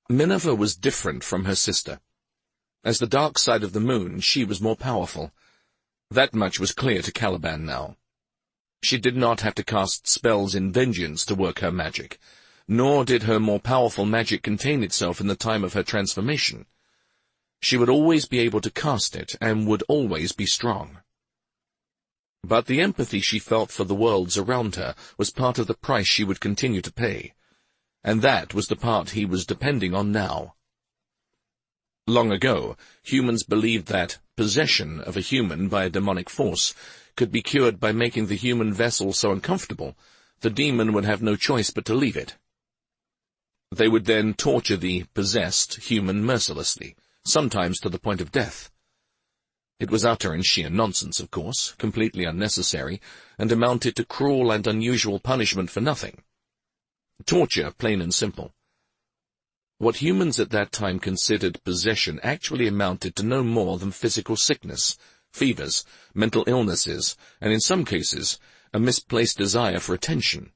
Minerva was different from her sister. As the dark side of the moon, she was more powerful. That much was clear to Caliban now. She did not have to cast spells in vengeance to work her magic, nor did her more powerful magic contain itself in the time of her transformation. She would always be able to cast it, and would always be strong. But the empathy she felt for the worlds around her was part of the price she would continue to pay, and that was the part he was depending on now. Long ago, humans believed that possession of a human by a demonic force could be cured by making the human vessel so uncomfortable, the demon would have no choice but to leave it. They would then torture the possessed human mercilessly, sometimes to the point of death. It was utter and sheer nonsense, of course, completely unnecessary, and amounted to cruel and unusual punishment for nothing. Torture, plain and simple. What humans at that time considered possession actually amounted to no more than physical sickness, fevers, mental illnesses, and in some cases, a misplaced desire for attention.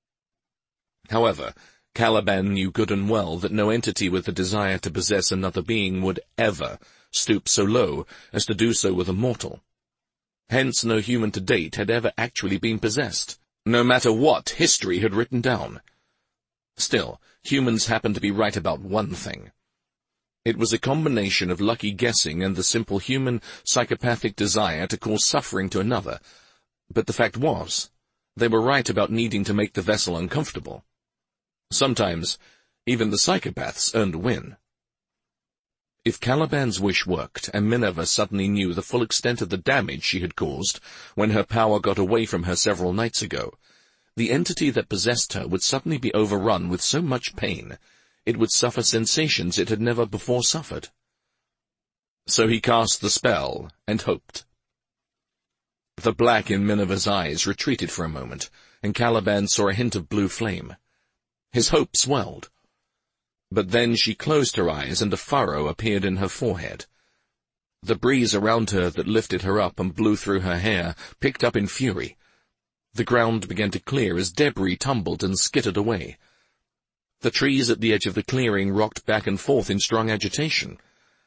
However, Caliban knew good and well that no entity with the desire to possess another being would ever stoop so low as to do so with a mortal. Hence no human to date had ever actually been possessed, no matter what history had written down. Still, humans happened to be right about one thing. It was a combination of lucky guessing and the simple human psychopathic desire to cause suffering to another, but the fact was, they were right about needing to make the vessel uncomfortable. Sometimes, even the psychopaths earned a win. If Caliban's wish worked, and Minerva suddenly knew the full extent of the damage she had caused when her power got away from her several nights ago, the entity that possessed her would suddenly be overrun with so much pain, it would suffer sensations it had never before suffered. So he cast the spell, and hoped. The black in Minerva's eyes retreated for a moment, and Caliban saw a hint of blue flame. His hope swelled. But then she closed her eyes, and a furrow appeared in her forehead. The breeze around her that lifted her up and blew through her hair picked up in fury. The ground began to clear as debris tumbled and skittered away. The trees at the edge of the clearing rocked back and forth in strong agitation.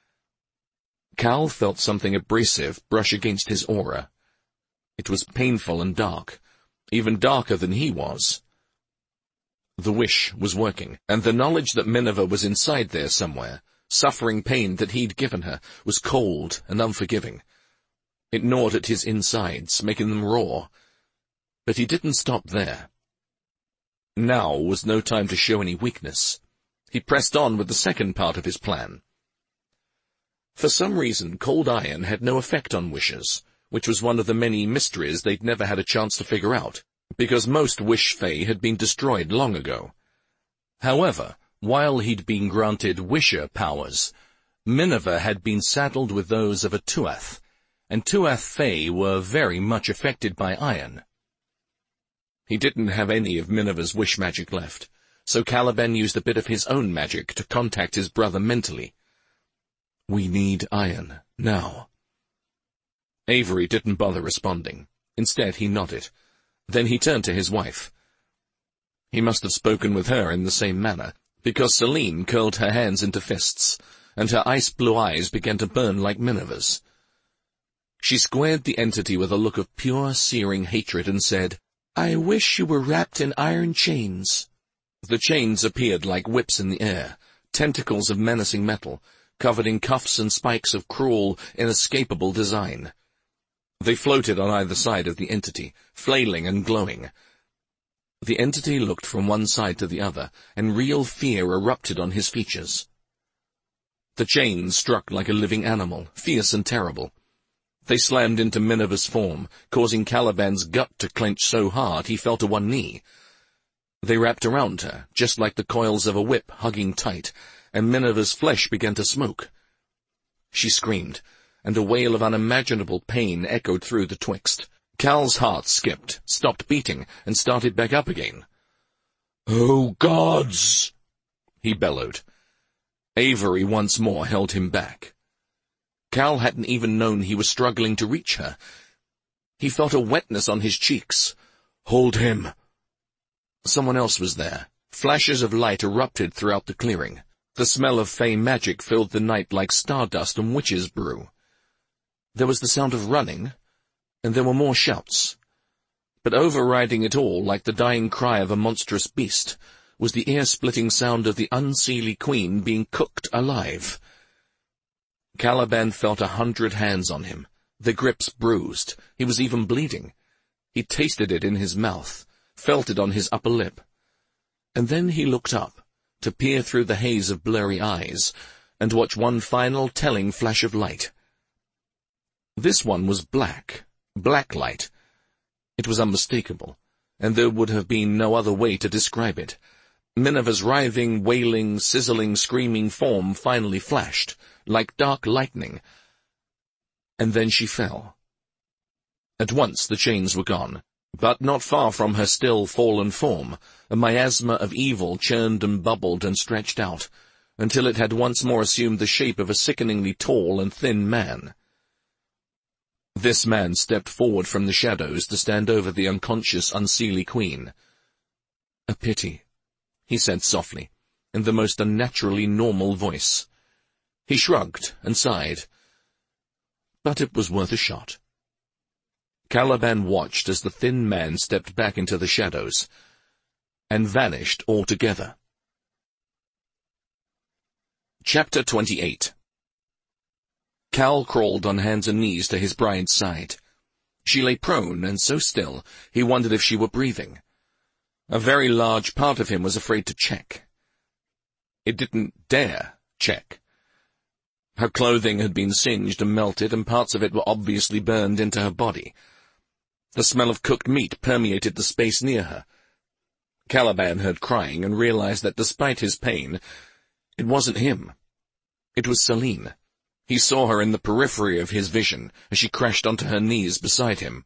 Cal felt something abrasive brush against his aura. It was painful and dark, even darker than he was. The wish was working, and the knowledge that Minerva was inside there somewhere, suffering pain that he'd given her, was cold and unforgiving. It gnawed at his insides, making them raw. But he didn't stop there. Now was no time to show any weakness. He pressed on with the second part of his plan. For some reason, cold iron had no effect on wishes, which was one of the many mysteries they'd never had a chance to figure out, because most wish fae had been destroyed long ago. However, while he'd been granted wisher powers, Minerva had been saddled with those of a Tuath, and Tuath fae were very much affected by iron. He didn't have any of Minerva's wish magic left, so Caliban used a bit of his own magic to contact his brother mentally. "We need iron, now." Avery didn't bother responding. Instead, he nodded. Then he turned to his wife. He must have spoken with her in the same manner, because Selene curled her hands into fists, and her ice-blue eyes began to burn like Minerva's. She squared the entity with a look of pure, searing hatred and said, "I wish you were wrapped in iron chains." The chains appeared like whips in the air, tentacles of menacing metal, covered in cuffs and spikes of cruel, inescapable design. They floated on either side of the entity, flailing and glowing. The entity looked from one side to the other, and real fear erupted on his features. The chains struck like a living animal, fierce and terrible. They slammed into Minerva's form, causing Caliban's gut to clench so hard he fell to one knee. They wrapped around her, just like the coils of a whip hugging tight, and Minerva's flesh began to smoke. She screamed, and a wail of unimaginable pain echoed through the twixt. Cal's heart skipped, stopped beating, and started back up again. "Oh, gods!" he bellowed. Avery once more held him back. Cal hadn't even known he was struggling to reach her. He felt a wetness on his cheeks. "Hold him." Someone else was there. Flashes of light erupted throughout the clearing. The smell of fey magic filled the night like stardust and witch's brew. There was the sound of running, and there were more shouts. But overriding it all, like the dying cry of a monstrous beast, was the ear-splitting sound of the Unseelie Queen being cooked alive. Caliban felt 100 hands on him, their grips bruised. He was even bleeding. He tasted it in his mouth, felt it on his upper lip. And then he looked up, to peer through the haze of blurry eyes, and watch one final telling flash of light. This one was black light. It was unmistakable, and there would have been no other way to describe it. Minerva's writhing, wailing, sizzling, screaming form finally flashed, like dark lightning, and then she fell. At once the chains were gone, but not far from her still fallen form, a miasma of evil churned and bubbled and stretched out, until it had once more assumed the shape of a sickeningly tall and thin man. This man stepped forward from the shadows to stand over the unconscious Unseelie Queen. "A pity," he said softly, in the most unnaturally normal voice. He shrugged and sighed, but it was worth a shot. Caliban watched as the thin man stepped back into the shadows, and vanished altogether. Chapter 28. Cal crawled on hands and knees to his bride's side. She lay prone and so still, he wondered if she were breathing. A very large part of him was afraid to check. It didn't dare check. Her clothing had been singed and melted, and parts of it were obviously burned into her body. The smell of cooked meat permeated the space near her. Caliban heard crying and realized that despite his pain, it wasn't him. It was Selene. He saw her in the periphery of his vision as she crashed onto her knees beside him.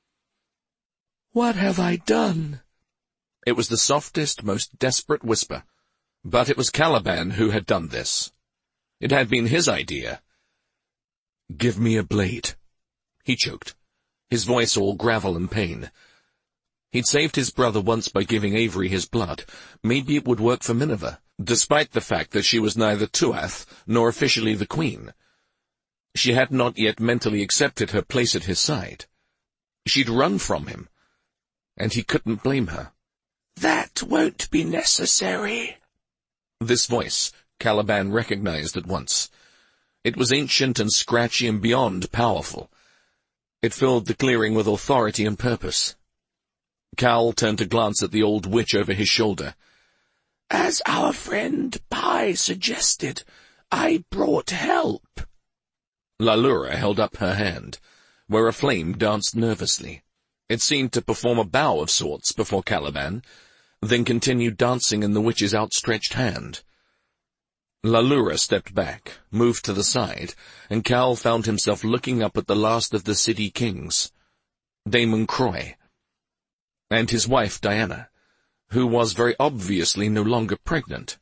"What have I done?" It was the softest, most desperate whisper, but it was Caliban who had done this. It had been his idea. "Give me a blade," he choked, his voice all gravel and pain. He'd saved his brother once by giving Avery his blood. Maybe it would work for Minerva, despite the fact that she was neither Tuath nor officially the queen. She had not yet mentally accepted her place at his side. She'd run from him, and he couldn't blame her. "That won't be necessary." This voice Caliban recognized at once. It was ancient and scratchy and beyond powerful. It filled the clearing with authority and purpose. Cal turned to glance at the old witch over his shoulder. "As our friend Pi suggested, I brought help." Lalura held up her hand, where a flame danced nervously. It seemed to perform a bow of sorts before Caliban, then continued dancing in the witch's outstretched hand. Lalura stepped back, moved to the side, and Cal found himself looking up at the last of the city kings, Daemon Croy, and his wife Diana, who was very obviously no longer pregnant.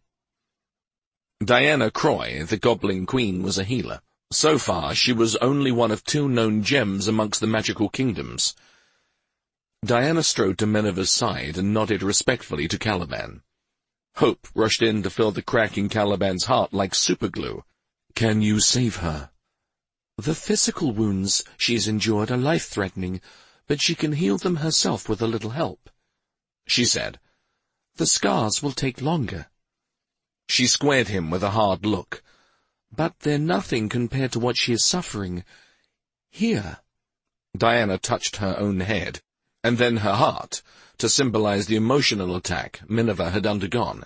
Diana Croy, the Goblin Queen, was a healer. So far, she was only one of 2 known gems amongst the magical kingdoms. Diana strode to Minerva's side and nodded respectfully to Caliban. Hope rushed in to fill the crack in Caliban's heart like superglue. "Can you save her?" "The physical wounds she's endured are life-threatening, but she can heal them herself with a little help," she said. "The scars will take longer." She squared him with a hard look. "But they're nothing compared to what she is suffering. Here." Diana touched her own head, and then her heart, to symbolize the emotional attack Minerva had undergone.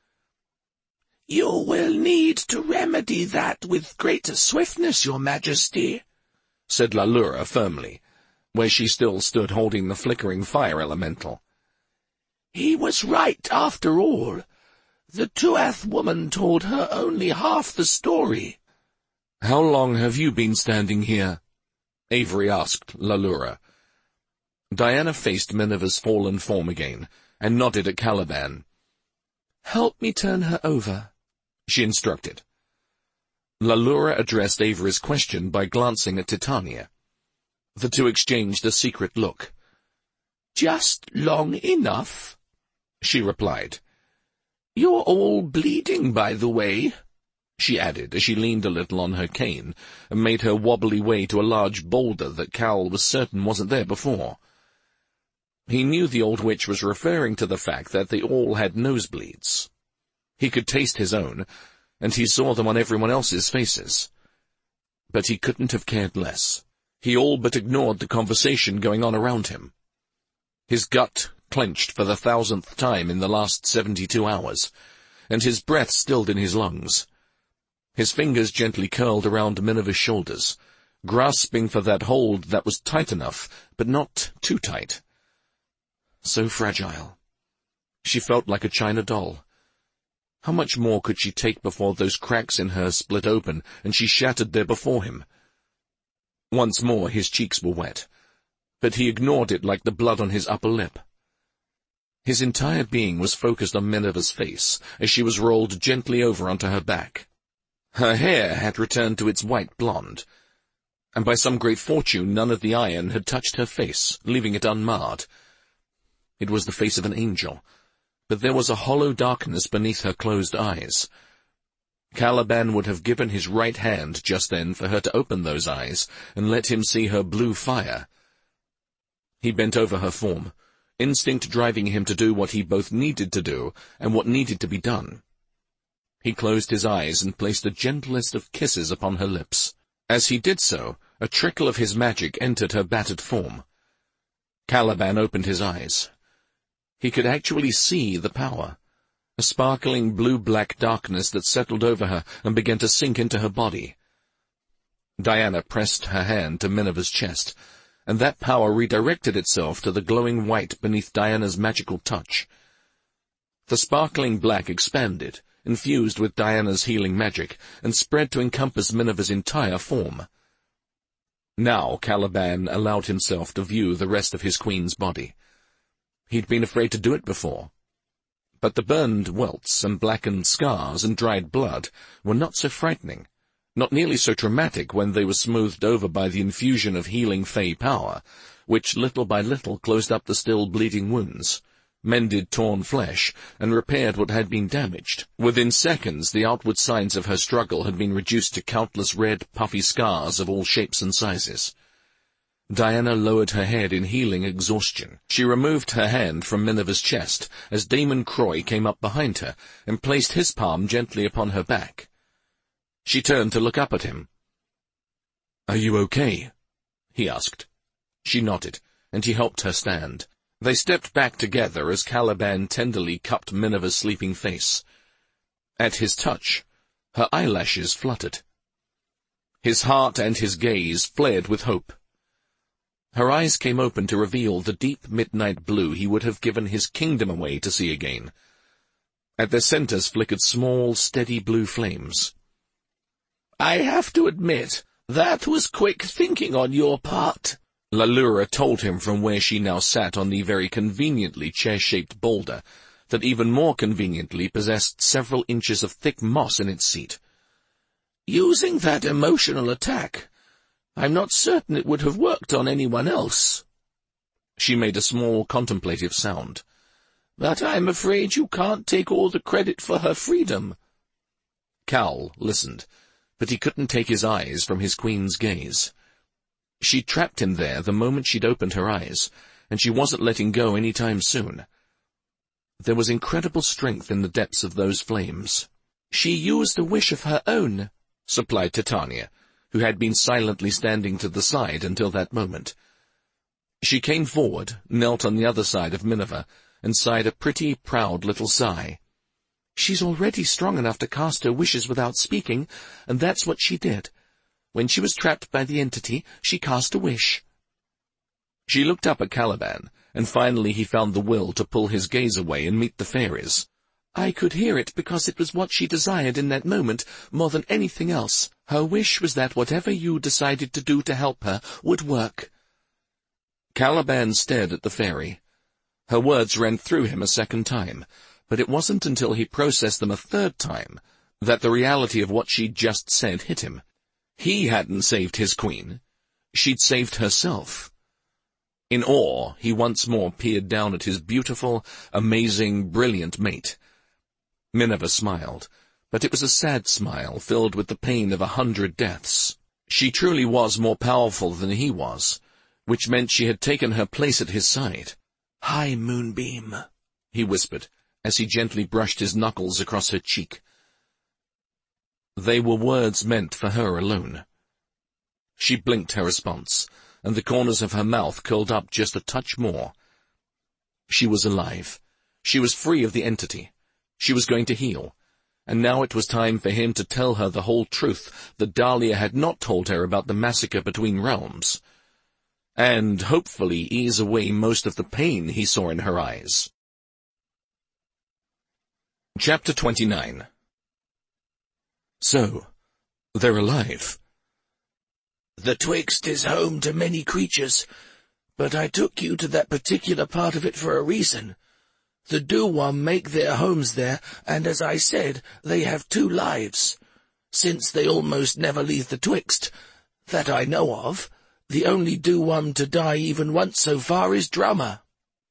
"You will need to remedy that with greater swiftness, Your Majesty," said Lalura firmly, where she still stood holding the flickering fire elemental. "He was right after all. The Tuath woman told her only half the story." "How long have you been standing here?" Avery asked Lalura. Diana faced Minerva's fallen form again, and nodded at Caliban. "Help me turn her over," she instructed. Lalura addressed Avery's question by glancing at Titania. The two exchanged a secret look. "Just long enough," she replied. "You're all bleeding, by the way," she added as she leaned a little on her cane and made her wobbly way to a large boulder that Cal was certain wasn't there before. He knew the old witch was referring to the fact that they all had nosebleeds. He could taste his own, and he saw them on everyone else's faces. But he couldn't have cared less. He all but ignored the conversation going on around him. His gut clenched for the 1,000th time in the last 72 hours, and his breath stilled in his lungs. His fingers gently curled around Minerva's shoulders, grasping for that hold that was tight enough, but not too tight. So fragile. She felt like a china doll. How much more could she take before those cracks in her split open and she shattered there before him? Once more his cheeks were wet, but he ignored it like the blood on his upper lip. His entire being was focused on Minerva's face as she was rolled gently over onto her back. Her hair had returned to its white blonde, and by some great fortune none of the iron had touched her face, leaving it unmarred. It was the face of an angel, but there was a hollow darkness beneath her closed eyes. Caliban would have given his right hand just then for her to open those eyes and let him see her blue fire. He bent over her form, instinct driving him to do what he both needed to do and what needed to be done. He closed his eyes and placed the gentlest of kisses upon her lips. As he did so, a trickle of his magic entered her battered form. Caliban opened his eyes. He could actually see the power, a sparkling blue-black darkness that settled over her and began to sink into her body. Diana pressed her hand to Minerva's chest, and that power redirected itself to the glowing white beneath Diana's magical touch. The sparkling black expanded, infused with Diana's healing magic, and spread to encompass Minerva's entire form. Now Caliban allowed himself to view the rest of his queen's body. He'd been afraid to do it before. But the burned welts and blackened scars and dried blood were not so frightening, not nearly so traumatic when they were smoothed over by the infusion of healing fey power, which little by little closed up the still bleeding wounds, mended torn flesh, and repaired what had been damaged. Within seconds, the outward signs of her struggle had been reduced to countless red, puffy scars of all shapes and sizes. Diana lowered her head in healing exhaustion. She removed her hand from Minerva's chest as Damon Croy came up behind her and placed his palm gently upon her back. She turned to look up at him. "Are you okay?" he asked. She nodded, and he helped her stand. They stepped back together as Caliban tenderly cupped Minerva's sleeping face. At his touch, her eyelashes fluttered. His heart and his gaze flared with hope. Her eyes came open to reveal the deep midnight blue he would have given his kingdom away to see again. At their centers flickered small, steady blue flames. "I have to admit, that was quick thinking on your part," Lalura told him from where she now sat on the very conveniently chair-shaped boulder that even more conveniently possessed several inches of thick moss in its seat. "Using that emotional attack, I'm not certain it would have worked on anyone else." She made a small contemplative sound. "But I'm afraid you can't take all the credit for her freedom." Cal listened, but he couldn't take his eyes from his queen's gaze. She trapped him there the moment she'd opened her eyes, and she wasn't letting go any time soon. There was incredible strength in the depths of those flames. "She used a wish of her own," supplied Titania, who had been silently standing to the side until that moment. She came forward, knelt on the other side of Minerva, and sighed a pretty, proud little sigh. "She's already strong enough to cast her wishes without speaking, and that's what she did. When she was trapped by the entity, she cast a wish." She looked up at Caliban, and finally he found the will to pull his gaze away and meet the fairies. "I could hear it because it was what she desired in that moment more than anything else. Her wish was that whatever you decided to do to help her would work." Caliban stared at the fairy. Her words ran through him a second time, but it wasn't until he processed them a third time that the reality of what she'd just said hit him. He hadn't saved his queen. She'd saved herself. In awe, he once more peered down at his beautiful, amazing, brilliant mate. Miniver smiled, but it was a sad smile filled with the pain of 100 deaths. She truly was more powerful than he was, which meant she had taken her place at his side. "Hi, Moonbeam," he whispered, as he gently brushed his knuckles across her cheek. They were words meant for her alone. She blinked her response, and the corners of her mouth curled up just a touch more. She was alive. She was free of the entity. She was going to heal. And now it was time for him to tell her the whole truth that Dahlia had not told her about the massacre between realms, and hopefully ease away most of the pain he saw in her eyes. Chapter 29. So, they're alive. The Twixt is home to many creatures, but I took you to that particular part of it for a reason. The Duwam make their homes there, and as I said, they have 2 lives. Since they almost never leave the Twixt, that I know of, the only Duwam to die even once so far is Drummer.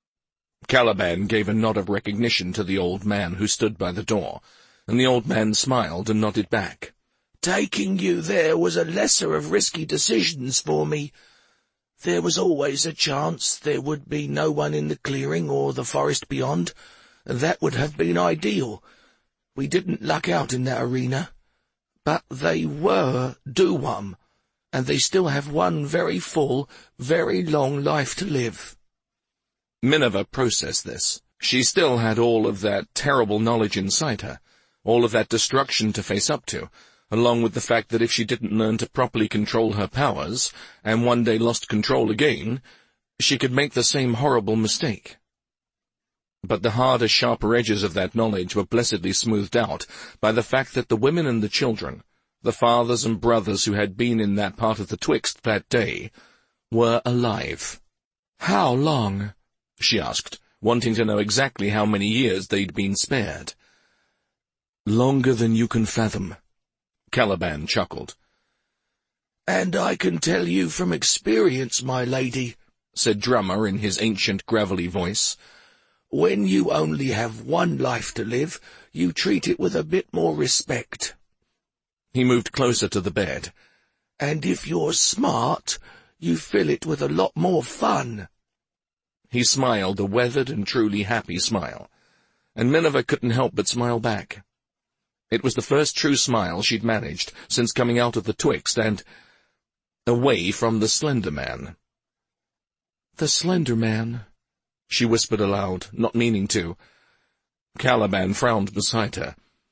Caliban gave a nod of recognition to the old man who stood by the door, and the old man smiled and nodded back. Taking you there was a lesser of risky decisions for me. There was always a chance there would be no one in the clearing or the forest beyond, and that would have been ideal. We didn't luck out in that arena. But they were Duwam, and they still have one very full, very long life to live. Miniver processed this. She still had all of that terrible knowledge inside her, all of that destruction to face up to, along with the fact that if she didn't learn to properly control her powers, and one day lost control again, she could make the same horrible mistake. But the harder, sharper edges of that knowledge were blessedly smoothed out by the fact that the women and the children, the fathers and brothers who had been in that part of the Twixt that day, were alive. "How long?" she asked, wanting to know exactly how many years they'd been spared. "Longer than you can fathom," Caliban chuckled. "And I can tell you from experience, my lady," said Drummer in his ancient gravelly voice, "when you only have one life to live, you treat it with a bit more respect." He moved closer to the bed. "And if you're smart, you fill it with a lot more fun." He smiled, a weathered and truly happy smile, and Miniver couldn't help but smile back. It was the first true smile she'd managed since coming out of the Twixt and away from the Slender Man. "The Slender Man," she whispered aloud, not meaning to. Caliban frowned beside her.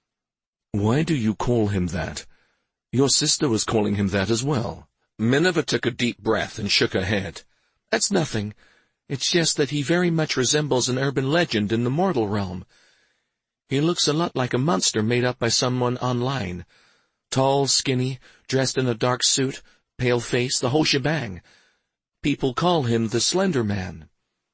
"Why do you call him that? Your sister was calling him that as well." Miniver took a deep breath and shook her head. "That's nothing. It's just that he very much resembles an urban legend in the mortal realm. He looks a lot like a monster made up by someone online. Tall, skinny, dressed in a dark suit, pale face, the whole shebang. People call him the Slender Man."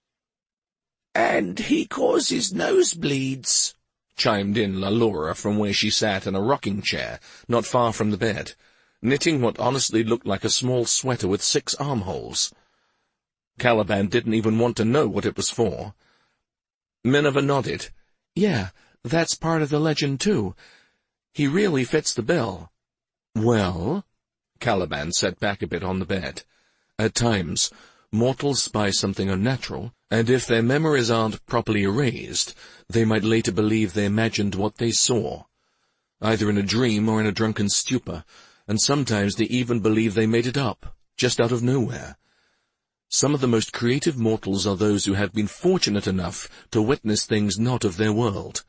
"And he causes nosebleeds," chimed in Lalura from where she sat in a rocking chair, not far from the bed, knitting what honestly looked like a small sweater with 6 armholes. Caliban didn't even want to know what it was for. Miniver nodded. "Yeah, that's part of the legend, too. He really fits the bill." "Well," Caliban sat back a bit on the bed, "at times, mortals spy something unnatural, and if their memories aren't properly erased, they might later believe they imagined what they saw, either in a dream or in a drunken stupor, and sometimes they even believe they made it up, just out of nowhere. Some of the most creative mortals are those who have been fortunate enough to witness things not of their world."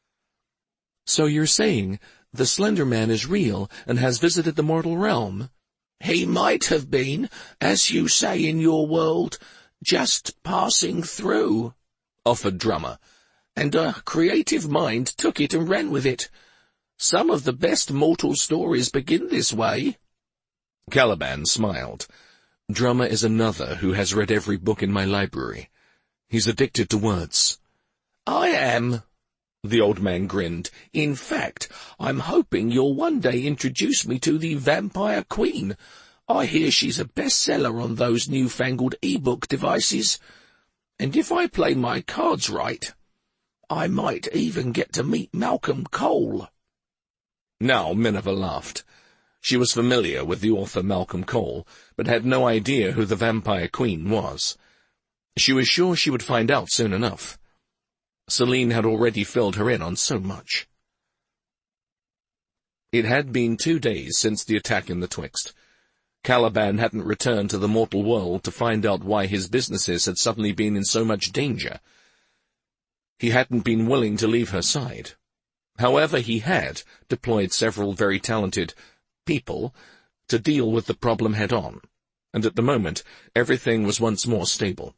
"So you're saying the Slender Man is real and has visited the mortal realm?" "He might have been, as you say in your world, just passing through," offered Drummer, "and a creative mind took it and ran with it. Some of the best mortal stories begin this way." Caliban smiled. "Drummer is another who has read every book in my library. He's addicted to words." "I am," the old man grinned. "In fact, I'm hoping you'll one day introduce me to the Vampire Queen. I hear she's a bestseller on those newfangled e-book devices. And if I play my cards right, I might even get to meet Malcolm Cole." Now Miniver laughed. She was familiar with the author Malcolm Cole, but had no idea who the Vampire Queen was. She was sure she would find out soon enough. Selene had already filled her in on so much. It had been 2 days since the attack in the Twixt. Caliban hadn't returned to the mortal world to find out why his businesses had suddenly been in so much danger. He hadn't been willing to leave her side. However, he had deployed several very talented people to deal with the problem head-on, and at the moment everything was once more stable.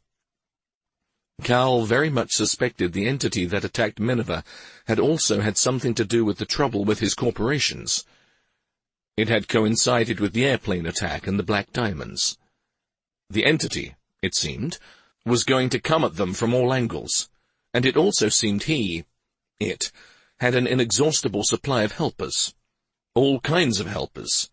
Cal very much suspected the entity that attacked Miniver had also had something to do with the trouble with his corporations. It had coincided with the airplane attack and the Black Diamonds. The entity, it seemed, was going to come at them from all angles, and it also seemed it had an inexhaustible supply of helpers. All kinds of helpers.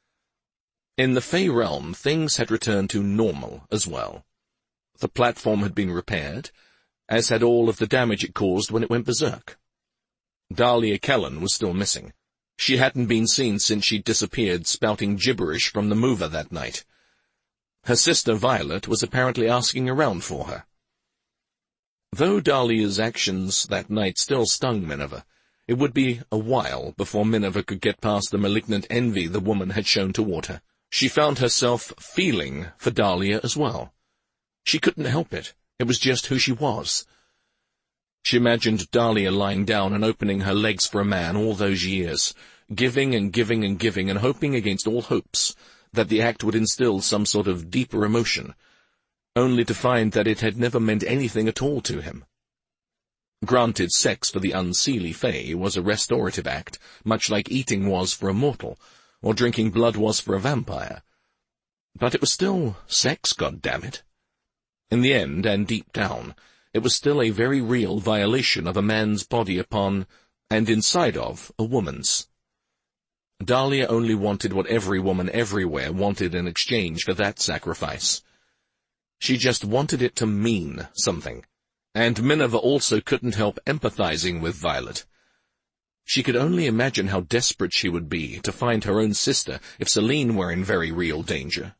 In the Fey realm, things had returned to normal as well. The platform had been repaired, as had all of the damage it caused when it went berserk. Dahlia Kellen was still missing. She hadn't been seen since she'd disappeared spouting gibberish from the mover that night. Her sister Violet was apparently asking around for her. Though Dahlia's actions that night still stung Miniver, it would be a while before Miniver could get past the malignant envy the woman had shown toward her. She found herself feeling for Dahlia as well. She couldn't help it. It was just who she was. She imagined Dahlia lying down and opening her legs for a man all those years, giving and giving and giving and hoping against all hopes that the act would instill some sort of deeper emotion, only to find that it had never meant anything at all to him. Granted, sex for the unseelie Fae was a restorative act, much like eating was for a mortal, or drinking blood was for a vampire. But it was still sex, goddammit. In the end, and deep down, it was still a very real violation of a man's body upon, and inside of, a woman's. Dahlia only wanted what every woman everywhere wanted in exchange for that sacrifice. She just wanted it to mean something. And Miniver also couldn't help empathizing with Violet. She could only imagine how desperate she would be to find her own sister if Selene were in very real danger.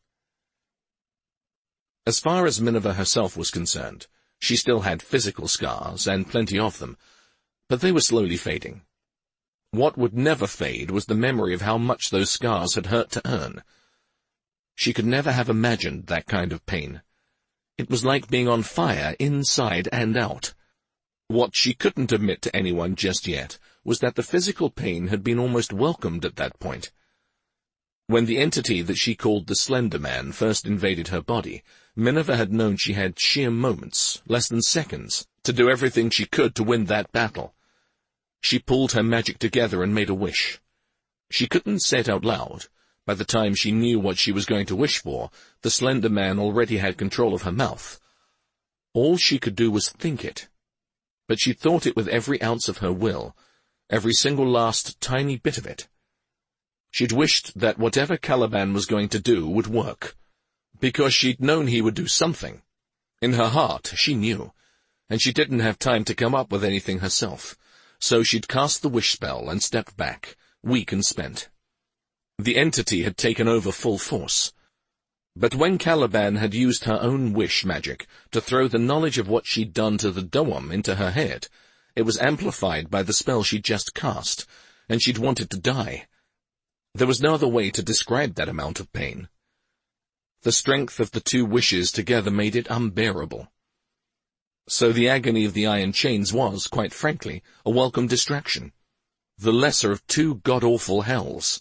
As far as Miniver herself was concerned, she still had physical scars, and plenty of them, but they were slowly fading. What would never fade was the memory of how much those scars had hurt to earn. She could never have imagined that kind of pain. It was like being on fire inside and out. What she couldn't admit to anyone just yet was that the physical pain had been almost welcomed at that point. When the entity that she called the Slender Man first invaded her body, Miniver had known she had sheer moments, less than seconds, to do everything she could to win that battle. She pulled her magic together and made a wish. She couldn't say it out loud. By the time she knew what she was going to wish for, the Slender Man already had control of her mouth. All she could do was think it. But she thought it with every ounce of her will, every single last tiny bit of it. She'd wished that whatever Caliban was going to do would work, because she'd known he would do something. In her heart, she knew, and she didn't have time to come up with anything herself, so she'd cast the wish spell and stepped back, weak and spent. The entity had taken over full force. But when Caliban had used her own wish magic to throw the knowledge of what she'd done to the Doam into her head, it was amplified by the spell she'd just cast, and she'd wanted to die. There was no other way to describe that amount of pain. The strength of the two wishes together made it unbearable. So the agony of the iron chains was, quite frankly, a welcome distraction, the lesser of two god-awful hells.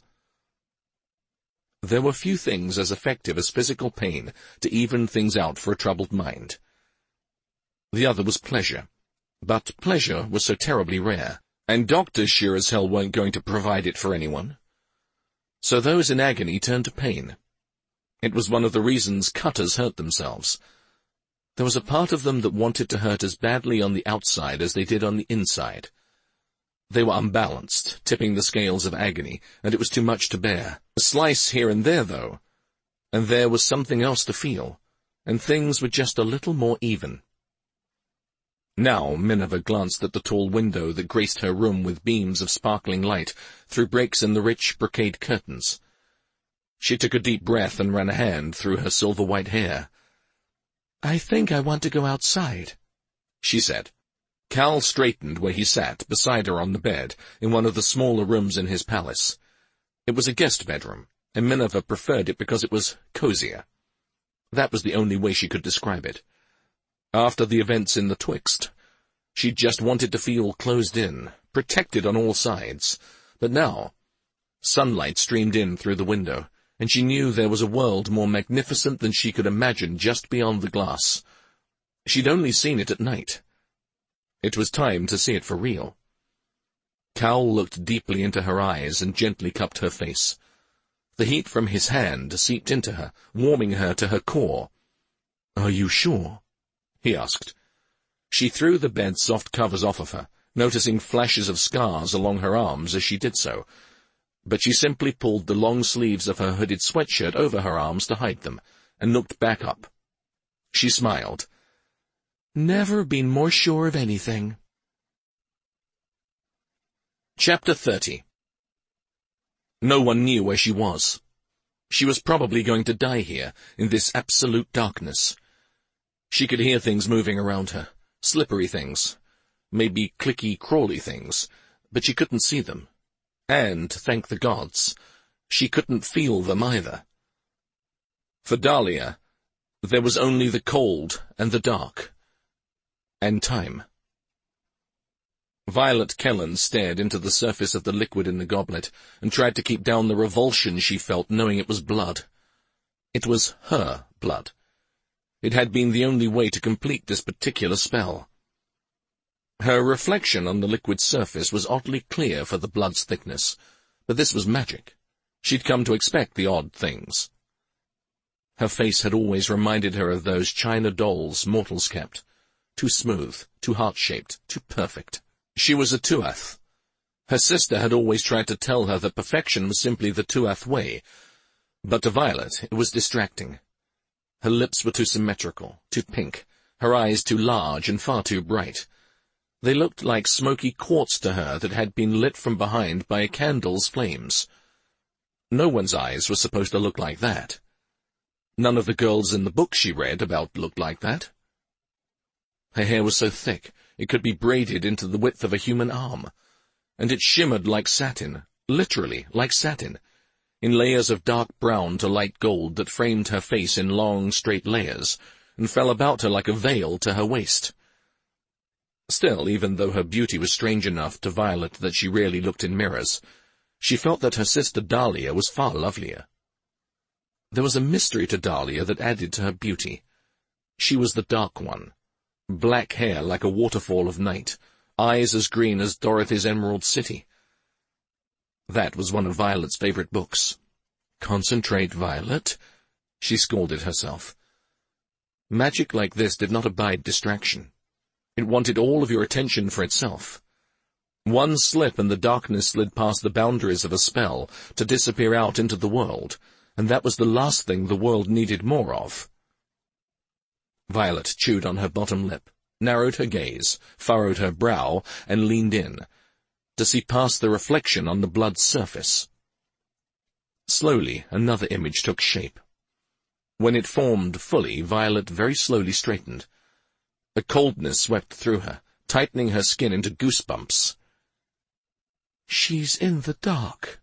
There were few things as effective as physical pain to even things out for a troubled mind. The other was pleasure, but pleasure was so terribly rare, and doctors sure as hell weren't going to provide it for anyone. So those in agony turned to pain. It was one of the reasons cutters hurt themselves. There was a part of them that wanted to hurt as badly on the outside as they did on the inside. They were unbalanced, tipping the scales of agony, and it was too much to bear. A slice here and there, though, and there was something else to feel, and things were just a little more even. Now Minerva glanced at the tall window that graced her room with beams of sparkling light through breaks in the rich brocade curtains. She took a deep breath and ran a hand through her silver-white hair. "I think I want to go outside," she said. Cal straightened where he sat beside her on the bed in one of the smaller rooms in his palace. It was a guest bedroom, and Minerva preferred it because it was cozier. That was the only way she could describe it. After the events in the Twixt, she just wanted to feel closed in, protected on all sides. But now, sunlight streamed in through the window, and she knew there was a world more magnificent than she could imagine just beyond the glass. She'd only seen it at night. It was time to see it for real. Cal looked deeply into her eyes and gently cupped her face. The heat from his hand seeped into her, warming her to her core. "Are you sure?" he asked. She threw the bed's soft covers off of her, noticing flashes of scars along her arms as she did so, but she simply pulled the long sleeves of her hooded sweatshirt over her arms to hide them, and looked back up. She smiled. "Never been more sure of anything." Chapter 30. No one knew where she was. She was probably going to die here, in this absolute darkness. She could hear things moving around her, slippery things, maybe clicky-crawly things, but she couldn't see them. And, thank the gods, she couldn't feel them either. For Dahlia, there was only the cold and the dark, and time. Violet Kellen stared into the surface of the liquid in the goblet and tried to keep down the revulsion she felt knowing it was blood. It was her blood. It had been the only way to complete this particular spell. Her reflection on the liquid surface was oddly clear for the blood's thickness, but this was magic. She'd come to expect the odd things. Her face had always reminded her of those china dolls mortals kept. Too smooth, too heart-shaped, too perfect. She was a Tuath. Her sister had always tried to tell her that perfection was simply the Tuath way, but to Violet it was distracting. Her lips were too symmetrical, too pink, her eyes too large and far too bright. They looked like smoky quartz to her that had been lit from behind by a candle's flames. No one's eyes were supposed to look like that. None of the girls in the books she read about looked like that. Her hair was so thick, it could be braided into the width of a human arm, and it shimmered like satin, literally like satin, in layers of dark brown to light gold that framed her face in long, straight layers, and fell about her like a veil to her waist. Still, even though her beauty was strange enough to Violet that she rarely looked in mirrors, she felt that her sister Dahlia was far lovelier. There was a mystery to Dahlia that added to her beauty. She was the Dark One. Black hair like a waterfall of night, eyes as green as Dorothy's Emerald City. That was one of Violet's favorite books. "Concentrate, Violet," she scolded herself. Magic like this did not abide distraction. It wanted all of your attention for itself. One slip and the darkness slid past the boundaries of a spell to disappear out into the world, and that was the last thing the world needed more of. Violet chewed on her bottom lip, narrowed her gaze, furrowed her brow, and leaned in, to see past the reflection on the blood's surface. Slowly, another image took shape. When it formed fully, Violet very slowly straightened. A coldness swept through her, tightening her skin into goosebumps. "She's in the dark."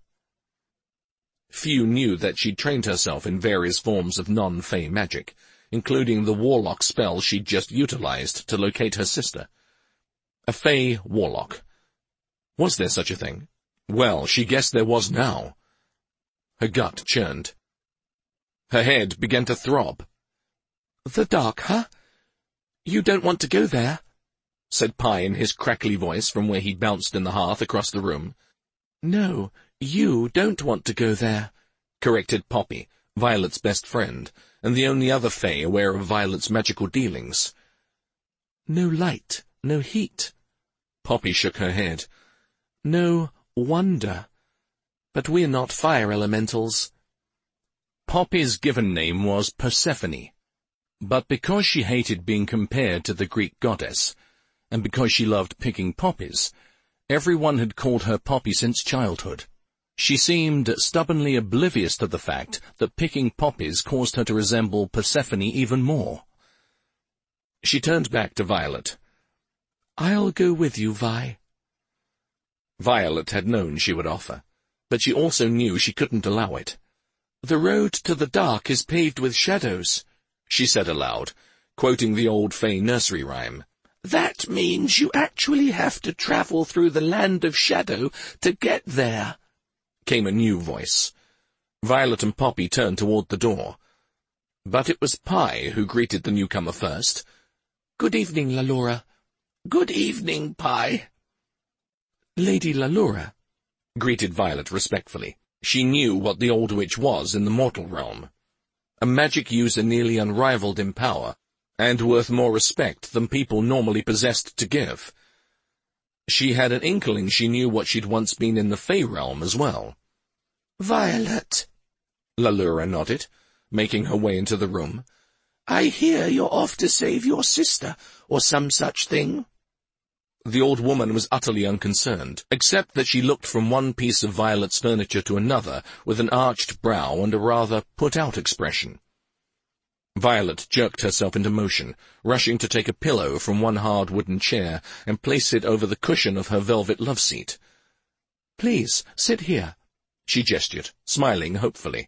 Few knew that she'd trained herself in various forms of non-fey magic, including the warlock spell she'd just utilized to locate her sister. A fey warlock. Was there such a thing? Well, she guessed there was now. Her gut churned. Her head began to throb. "The dark, huh? You don't want to go there," said Pi in his crackly voice from where he bounced in the hearth across the room. "No, you don't want to go there," corrected Poppy, Violet's best friend, and the only other fey aware of Violet's magical dealings. "No light, no heat." Poppy shook her head. "No wonder. But we're not fire elementals." Poppy's given name was Persephone, but because she hated being compared to the Greek goddess, and because she loved picking poppies, everyone had called her Poppy since childhood. She seemed stubbornly oblivious to the fact that picking poppies caused her to resemble Persephone even more. She turned back to Violet. "I'll go with you, Vi." Violet had known she would offer, but she also knew she couldn't allow it. "The road to the dark is paved with shadows," she said aloud, quoting the old Fey nursery rhyme. "That means you actually have to travel through the land of shadow to get there," came a new voice. Violet and Poppy turned toward the door. But it was Pie who greeted the newcomer first. "Good evening, Lalura." "Good evening, Pie." "Lady Lalura," greeted Violet respectfully. She knew what the old witch was in the mortal realm. A magic user nearly unrivaled in power, and worth more respect than people normally possessed to give. She had an inkling she knew what she'd once been in the Fey realm as well. "Violet," Lalura nodded, making her way into the room. "I hear you're off to save your sister, or some such thing." The old woman was utterly unconcerned, except that she looked from one piece of Violet's furniture to another with an arched brow and a rather put-out expression. Violet jerked herself into motion, rushing to take a pillow from one hard wooden chair and place it over the cushion of her velvet love-seat. "Please, sit here," she gestured, smiling hopefully.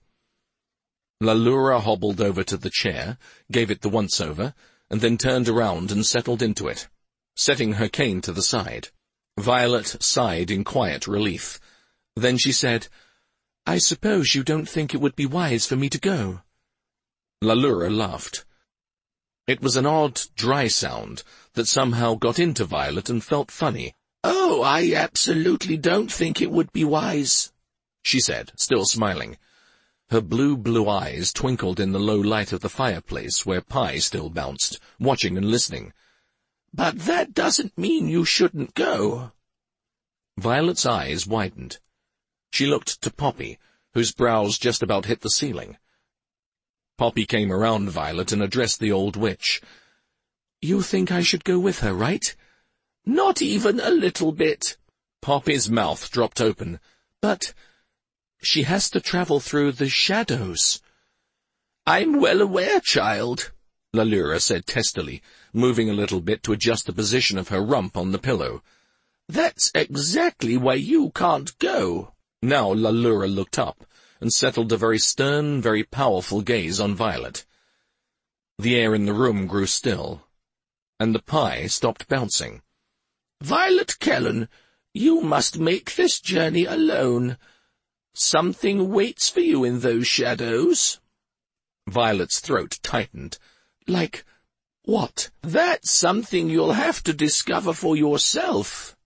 Lalura hobbled over to the chair, gave it the once-over, and then turned around and settled into it, setting her cane to the side. Violet sighed in quiet relief. Then she said, "I suppose you don't think it would be wise for me to go?" Lalura laughed. It was an odd, dry sound that somehow got into Violet and felt funny. "Oh, I absolutely don't think it would be wise," she said, still smiling. Her blue eyes twinkled in the low light of the fireplace where Pie still bounced, watching and listening. "But that doesn't mean you shouldn't go." Violet's eyes widened. She looked to Poppy, whose brows just about hit the ceiling. Poppy came around Violet and addressed the old witch. "You think I should go with her, right?" "Not even a little bit." Poppy's mouth dropped open. "But she has to travel through the shadows." "I'm well aware, child," Lalura said testily, moving a little bit to adjust the position of her rump on the pillow. "That's exactly why you can't go." Now Lalura looked up and settled a very stern, very powerful gaze on Violet. The air in the room grew still, and the pie stopped bouncing. "Violet Kellen, you must make this journey alone. Something waits for you in those shadows." Violet's throat tightened. "Like what?" "That's something you'll have to discover for yourself."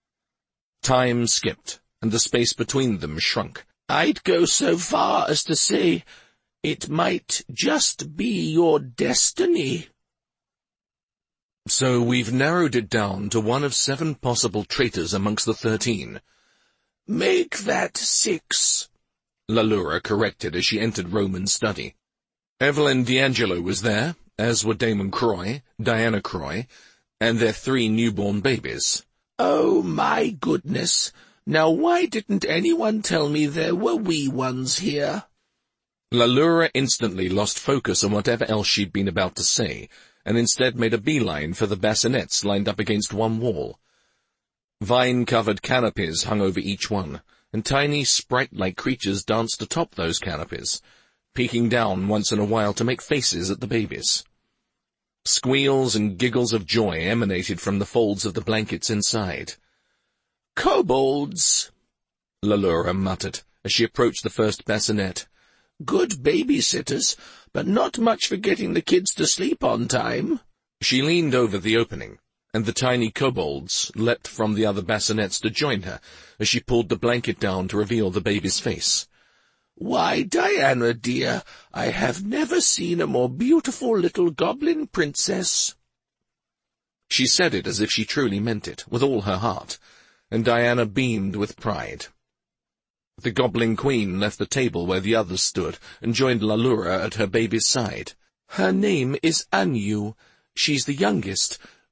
Time skipped, and the space between them shrunk. "I'd go so far as to say it might just be your destiny." "So we've narrowed it down to one of 7 possible traitors amongst the 13. "Make that 6, Lalura corrected as she entered Roman's study. Evelyn D'Angelo was there, as were Damon Croy, Diana Croy, and their 3 newborn babies. "Oh, my goodness. Now why didn't anyone tell me there were wee ones here?" Lalura instantly lost focus on whatever else she'd been about to say, and instead made a beeline for the bassinets lined up against one wall. Vine-covered canopies hung over each one, and tiny, sprite-like creatures danced atop those canopies, peeking down once in a while to make faces at the babies. Squeals and giggles of joy emanated from the folds of the blankets inside. "Kobolds," Lalura muttered as she approached the first bassinet. "Good babysitters, but not much for getting the kids to sleep on time." She leaned over the opening, and the tiny kobolds leapt from the other bassinets to join her as she pulled the blanket down to reveal the baby's face. "Why, Diana, dear, I have never seen a more beautiful little goblin princess." She said it as if she truly meant it, with all her heart, and Diana beamed with pride. The Goblin Queen left the table where the others stood and joined Lalura at her baby's side. "Her name is Anyu. She's the youngest.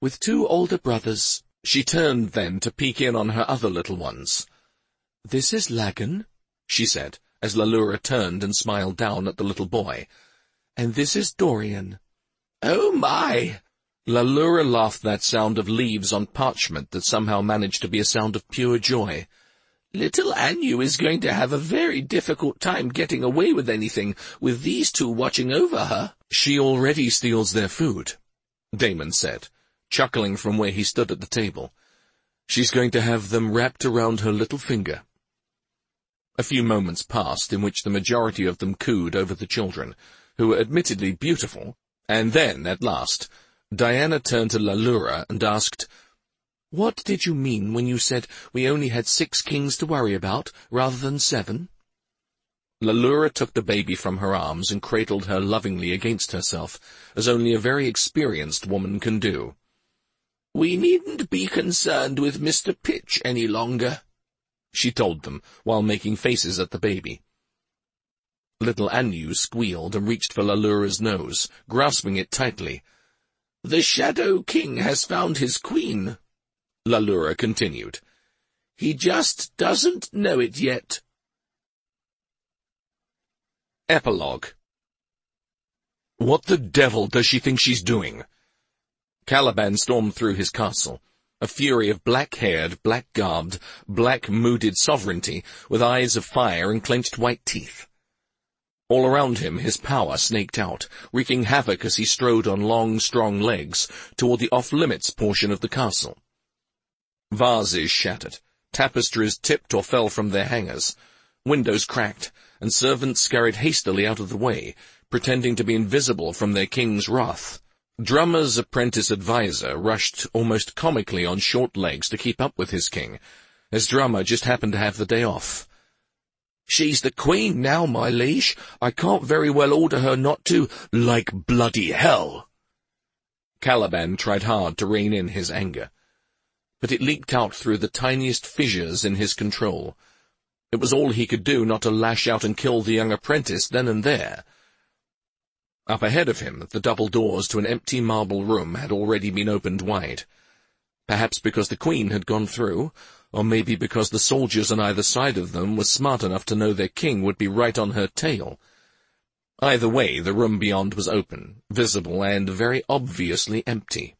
with 2 older brothers." She turned then to peek in on her other little ones. "This is Lagan," she said, as Lalura turned and smiled down at the little boy. "And this is Dorian." "Oh, my!" Lalura laughed, that sound of leaves on parchment that somehow managed to be a sound of pure joy. "Little Anu is going to have a very difficult time getting away with anything, with these 2 watching over her." "She already steals their food," Damon said, chuckling from where he stood at the table. "She's going to have them wrapped around her little finger." A few moments passed in which the majority of them cooed over the children, who were admittedly beautiful, and then, at last, Diana turned to Lalura and asked, "What did you mean when you said we only had 6 kings to worry about, rather than 7? Lalura took the baby from her arms and cradled her lovingly against herself, as only a very experienced woman can do. "We needn't be concerned with Mr. Pitch any longer," she told them, while making faces at the baby. Little Anu squealed and reached for Lalura's nose, grasping it tightly. "The Shadow King has found his queen," Lalura continued. "He just doesn't know it yet." Epilogue. What the devil does she think she's doing? Caliban stormed through his castle, a fury of black-haired, black-garbed, black-mooded sovereignty, with eyes of fire and clenched white teeth. All around him his power snaked out, wreaking havoc as he strode on long, strong legs toward the off-limits portion of the castle. Vases shattered, tapestries tipped or fell from their hangers, windows cracked, and servants scurried hastily out of the way, pretending to be invisible from their king's wrath. Drummer's apprentice advisor rushed almost comically on short legs to keep up with his king, as Drummer just happened to have the day off. "She's the queen now, my liege. I can't very well order her not to, like bloody hell." Caliban tried hard to rein in his anger, but it leaked out through the tiniest fissures in his control. It was all he could do not to lash out and kill the young apprentice then and there. Up ahead of him, the double doors to an empty marble room had already been opened wide. Perhaps because the queen had gone through, or maybe because the soldiers on either side of them were smart enough to know their king would be right on her tail. Either way, the room beyond was open, visible, and very obviously empty.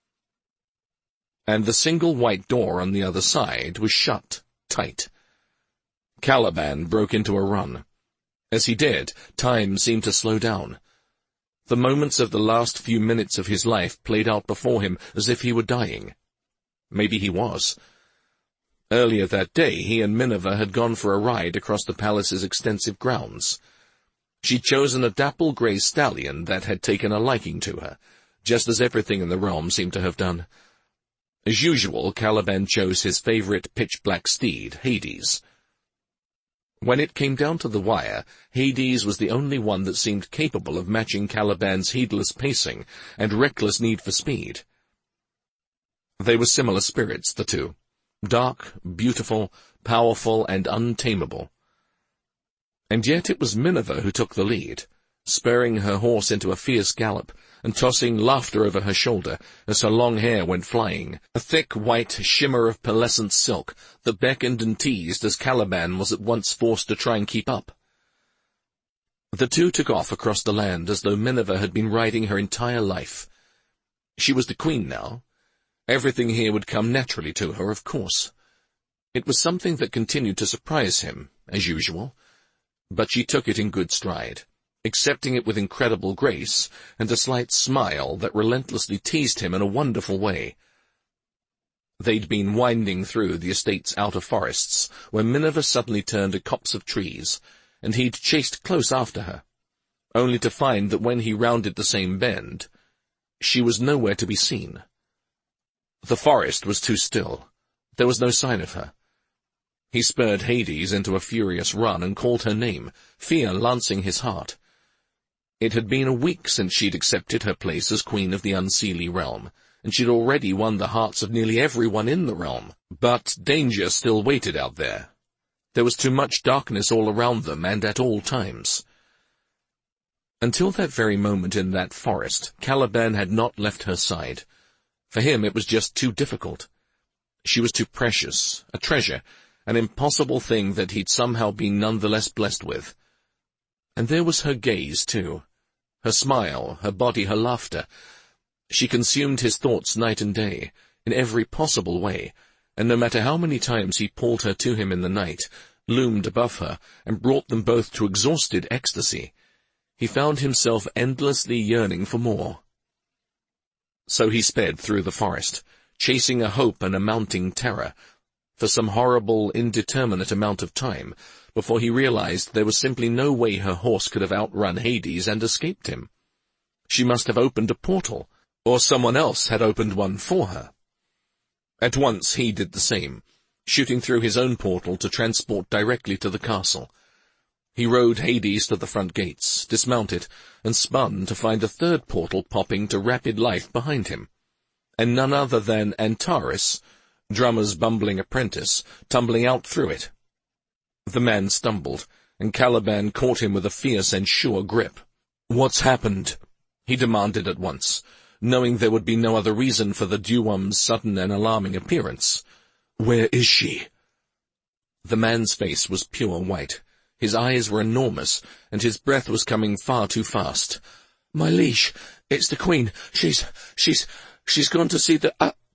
And the single white door on the other side was shut tight. Caliban broke into a run. As he did, time seemed to slow down. The moments of the last few minutes of his life played out before him as if he were dying. Maybe he was. Earlier that day, he and Minerva had gone for a ride across the palace's extensive grounds. She'd chosen a dapple grey stallion that had taken a liking to her, just as everything in the realm seemed to have done. As usual, Caliban chose his favourite pitch-black steed, Hades. When it came down to the wire, Hades was the only one that seemed capable of matching Caliban's heedless pacing and reckless need for speed. They were similar spirits, the two. Dark, beautiful, powerful, and untamable. And yet it was Minerva who took the lead, spurring her horse into a fierce gallop, and tossing laughter over her shoulder as her long hair went flying, a thick white shimmer of pearlescent silk that beckoned and teased as Caliban was at once forced to try and keep up. The two took off across the land as though Minerva had been riding her entire life. She was the queen now. Everything here would come naturally to her, of course. It was something that continued to surprise him, as usual, but she took it in good stride, accepting it with incredible grace and a slight smile that relentlessly teased him in a wonderful way. They'd been winding through the estate's outer forests when Minerva suddenly turned a copse of trees, and he'd chased close after her, only to find that when he rounded the same bend, she was nowhere to be seen. The forest was too still. There was no sign of her. He spurred Hades into a furious run and called her name, fear lancing his heart. It had been a week since she'd accepted her place as queen of the Unseelie realm, and she'd already won the hearts of nearly everyone in the realm. But danger still waited out there. There was too much darkness all around them and at all times. Until that very moment in that forest, Caliban had not left her side, For him it was just too difficult. She was too precious, a treasure, an impossible thing that he'd somehow been nonetheless blessed with. And there was her gaze, too. Her smile, her body, her laughter. She consumed his thoughts night and day, in every possible way, and no matter how many times he pulled her to him in the night, loomed above her, and brought them both to exhausted ecstasy, he found himself endlessly yearning for more. So he sped through the forest, chasing a hope and a mounting terror, for some horrible, indeterminate amount of time, before he realized there was simply no way her horse could have outrun Hades and escaped him. She must have opened a portal, or someone else had opened one for her. At once he did the same, shooting through his own portal to transport directly to the castle. He rode Hades to the front gates, dismounted, and spun to find a third portal popping to rapid life behind him, and none other than Antares, Drummer's bumbling apprentice, tumbling out through it. The man stumbled, and Caliban caught him with a fierce and sure grip. "What's happened?" he demanded at once, knowing there would be no other reason for the Duwam's sudden and alarming appearance. "Where is she?" The man's face was pure white. His eyes were enormous, and his breath was coming far too fast. "My liege, it's the Queen. She's gone to see the,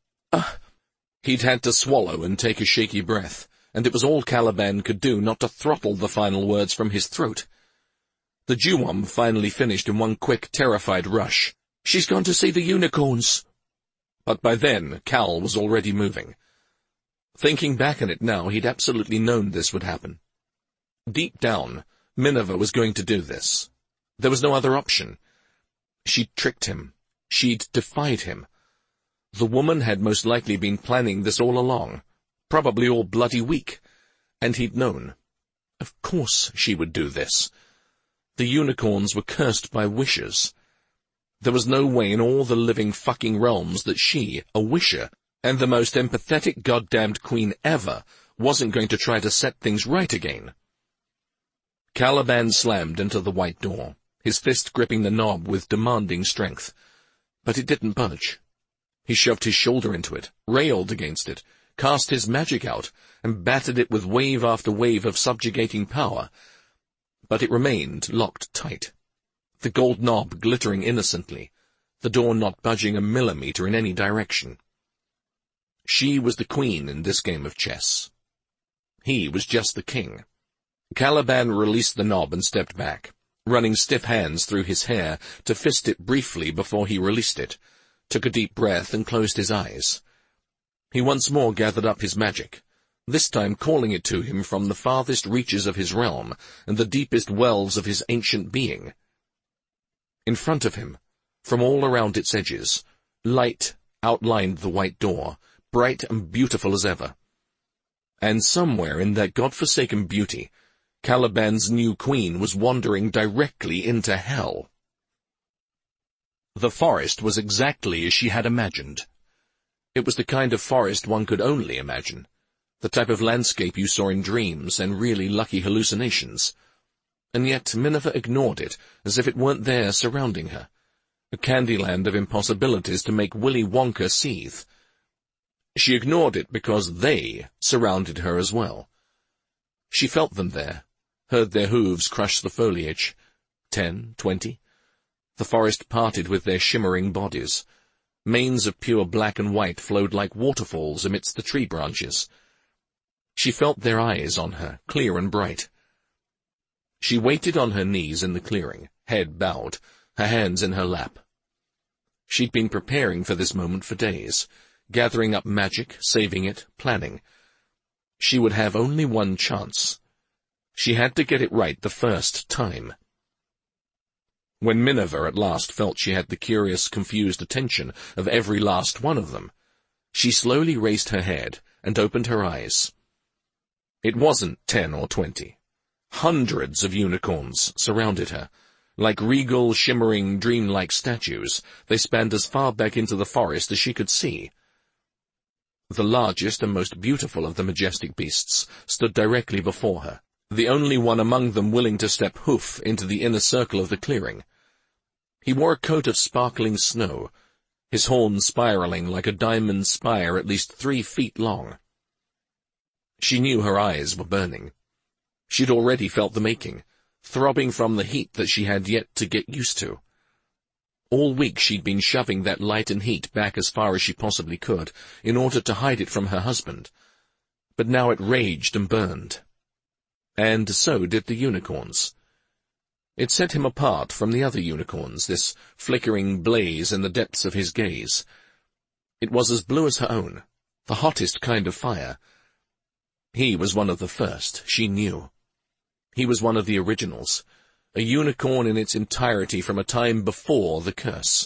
He'd had to swallow and take a shaky breath, and it was all Caliban could do not to throttle the final words from his throat. The Duwam finally finished in one quick, terrified rush. "She's gone to see the unicorns." But by then, Cal was already moving. Thinking back on it now, he'd absolutely known this would happen. Deep down, Minerva was going to do this. There was no other option. She'd tricked him. She'd defied him. The woman had most likely been planning this all along, probably all bloody week, and he'd known. Of course she would do this. The unicorns were cursed by wishers. There was no way in all the living fucking realms that she, a wisher, and the most empathetic goddamned queen ever, wasn't going to try to set things right again. Caliban slammed into the white door, his fist gripping the knob with demanding strength. But it didn't budge. He shoved his shoulder into it, railed against it, cast his magic out, and battered it with wave after wave of subjugating power. But it remained locked tight, the gold knob glittering innocently, the door not budging a millimeter in any direction. She was the queen in this game of chess. He was just the king. Caliban released the knob and stepped back, running stiff hands through his hair to fist it briefly before he released it, took a deep breath and closed his eyes. He once more gathered up his magic, this time calling it to him from the farthest reaches of his realm and the deepest wells of his ancient being. In front of him, from all around its edges, light outlined the white door, bright and beautiful as ever. And somewhere in that godforsaken beauty, Caliban's new queen was wandering directly into hell. The forest was exactly as she had imagined. It was the kind of forest one could only imagine, the type of landscape you saw in dreams and really lucky hallucinations. And yet Minerva ignored it, as if it weren't there surrounding her, a candyland of impossibilities to make Willy Wonka seethe. She ignored it because they surrounded her as well. She felt them there, heard their hooves crush the foliage. 10, 20. The forest parted with their shimmering bodies. Manes of pure black and white flowed like waterfalls amidst the tree branches. She felt their eyes on her, clear and bright. She waited on her knees in the clearing, head bowed, her hands in her lap. She'd been preparing for this moment for days, gathering up magic, saving it, planning. She would have only one chance. She had to get it right the first time. When Minerva at last felt she had the curious, confused attention of every last one of them, she slowly raised her head and opened her eyes. It wasn't 10 or 20. Hundreds of unicorns surrounded her. Like regal, shimmering, dreamlike statues, they spanned as far back into the forest as she could see. The largest and most beautiful of the majestic beasts stood directly before her, the only one among them willing to step hoof into the inner circle of the clearing. He wore a coat of sparkling snow, his horn spiraling like a diamond spire at least 3 feet long. She knew her eyes were burning. She'd already felt the making, throbbing from the heat that she had yet to get used to. All week she'd been shoving that light and heat back as far as she possibly could, in order to hide it from her husband. But now it raged and burned. And so did the unicorns. It set him apart from the other unicorns, this flickering blaze in the depths of his gaze. It was as blue as her own, the hottest kind of fire. He was one of the first, she knew. He was one of the originals, a unicorn in its entirety from a time before the curse.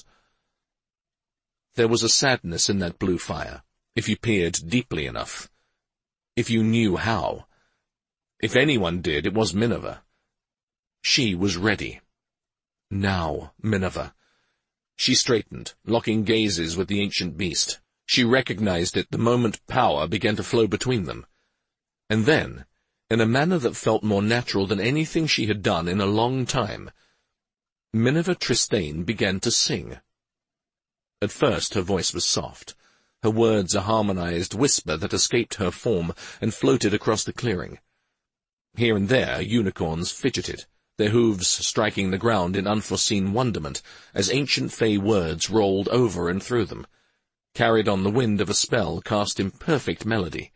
There was a sadness in that blue fire, if you peered deeply enough. If you knew how. If anyone did, it was Minerva. She was ready. Now, Minerva. She straightened, locking gazes with the ancient beast. She recognized it the moment power began to flow between them. And then, in a manner that felt more natural than anything she had done in a long time, Minerva Tristane began to sing. At first her voice was soft, her words a harmonized whisper that escaped her form and floated across the clearing. Here and there unicorns fidgeted, their hooves striking the ground in unforeseen wonderment as ancient fey words rolled over and through them, carried on the wind of a spell cast in perfect melody.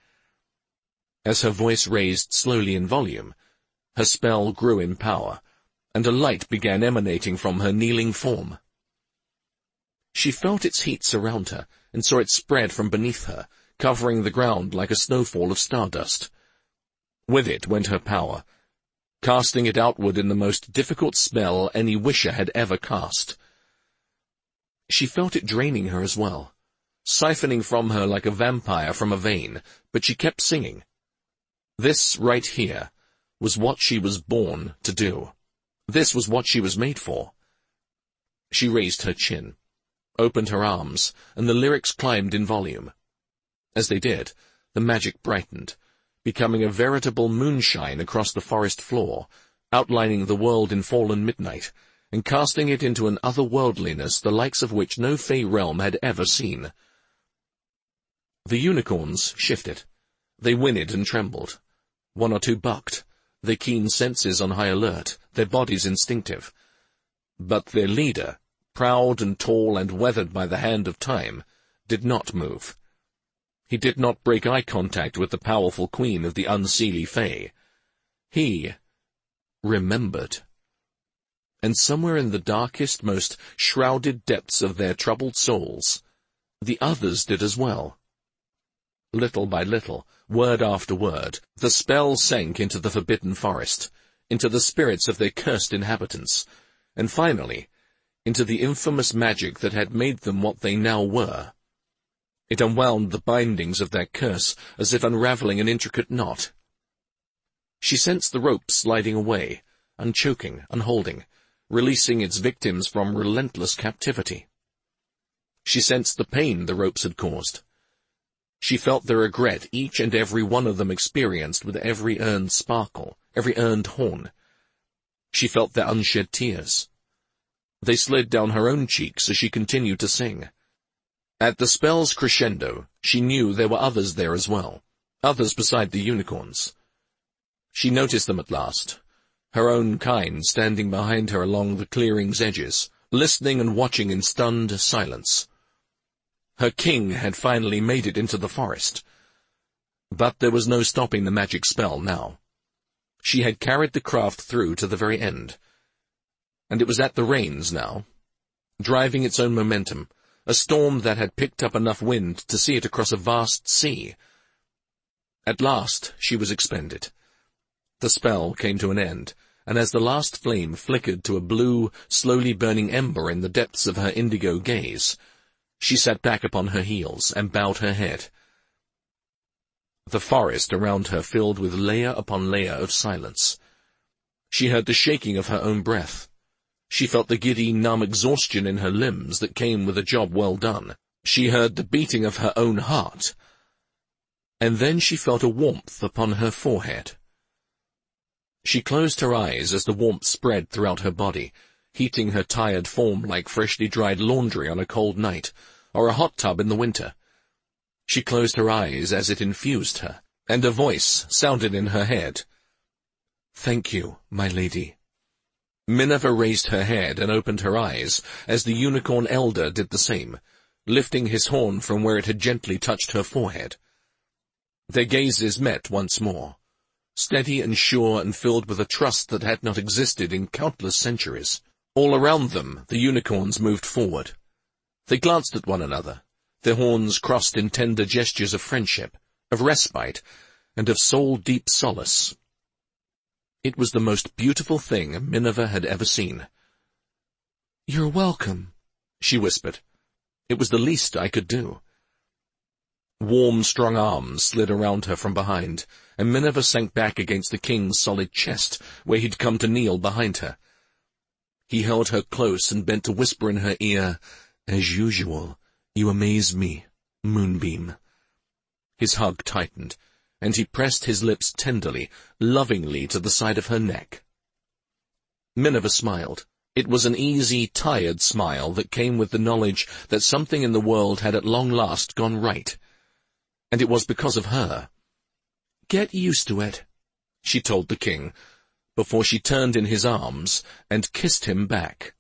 As her voice raised slowly in volume, her spell grew in power, and a light began emanating from her kneeling form. She felt its heat surround her, and saw it spread from beneath her, covering the ground like a snowfall of stardust. With it went her power, casting it outward in the most difficult spell any wisher had ever cast. She felt it draining her as well, siphoning from her like a vampire from a vein, but she kept singing. This, right here, was what she was born to do. This was what she was made for. She raised her chin, opened her arms, and the lyrics climbed in volume. As they did, the magic brightened, becoming a veritable moonshine across the forest floor, outlining the world in fallen midnight, and casting it into an otherworldliness the likes of which no fey realm had ever seen. The unicorns shifted. They whinnied and trembled. 1 or 2 bucked, their keen senses on high alert, their bodies instinctive. But their leader, proud and tall and weathered by the hand of time, did not move. He did not break eye contact with the powerful queen of the unseelie Fae. He remembered. And somewhere in the darkest, most shrouded depths of their troubled souls, the others did as well. Little by little, word after word, the spell sank into the forbidden forest, into the spirits of their cursed inhabitants, and finally, into the infamous magic that had made them what they now were. It unwound the bindings of their curse as if unraveling an intricate knot. She sensed the rope sliding away, unchoking, unholding, releasing its victims from relentless captivity. She sensed the pain the ropes had caused. She felt the regret each and every one of them experienced with every earned sparkle, every earned horn. She felt their unshed tears. They slid down her own cheeks as she continued to sing. At the spell's crescendo, she knew there were others there as well, others beside the unicorns. She noticed them at last, her own kind standing behind her along the clearing's edges, listening and watching in stunned silence. Her king had finally made it into the forest. But there was no stopping the magic spell now. She had carried the craft through to the very end. And it was at the reins now, driving its own momentum, a storm that had picked up enough wind to see it across a vast sea. At last she was expended. The spell came to an end, and as the last flame flickered to a blue, slowly burning ember in the depths of her indigo gaze, she sat back upon her heels and bowed her head. The forest around her filled with layer upon layer of silence. She heard the shaking of her own breath. She felt the giddy, numb exhaustion in her limbs that came with a job well done. She heard the beating of her own heart. And then she felt a warmth upon her forehead. She closed her eyes as the warmth spread throughout her body, heating her tired form like freshly dried laundry on a cold night, or a hot tub in the winter. She closed her eyes as it infused her, and a voice sounded in her head. "Thank you, my lady." Minerva raised her head and opened her eyes as the unicorn elder did the same, lifting his horn from where it had gently touched her forehead. Their gazes met once more, steady and sure and filled with a trust that had not existed in countless centuries. All around them, the unicorns moved forward. They glanced at one another, their horns crossed in tender gestures of friendship, of respite, and of soul-deep solace. It was the most beautiful thing Minerva had ever seen. "You're welcome," she whispered. "It was the least I could do." Warm, strong arms slid around her from behind, and Minerva sank back against the king's solid chest, where he'd come to kneel behind her. He held her close and bent to whisper in her ear, "As usual, you amaze me, Moonbeam." His hug tightened, and he pressed his lips tenderly, lovingly to the side of her neck. Minerva smiled. It was an easy, tired smile that came with the knowledge that something in the world had at long last gone right. And it was because of her. "Get used to it," she told the king, before she turned in his arms and kissed him back.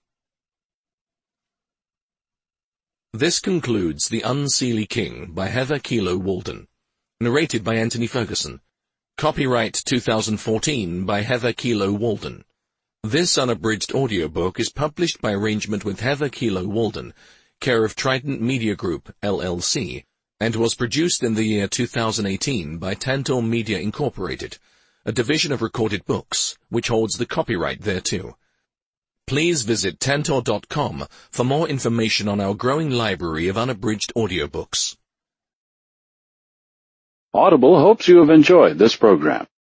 This concludes The Unseelie King by Heather Kelo Walden. Narrated by Anthony Ferguson. Copyright 2014 by Heather Kelo Walden. This unabridged audiobook is published by arrangement with Heather Kelo Walden, care of Trident Media Group, LLC, and was produced in the year 2018 by Tantor Media Incorporated, a division of Recorded Books, which holds the copyright thereto. Please visit Tantor.com for more information on our growing library of unabridged audiobooks. Audible hopes you have enjoyed this program.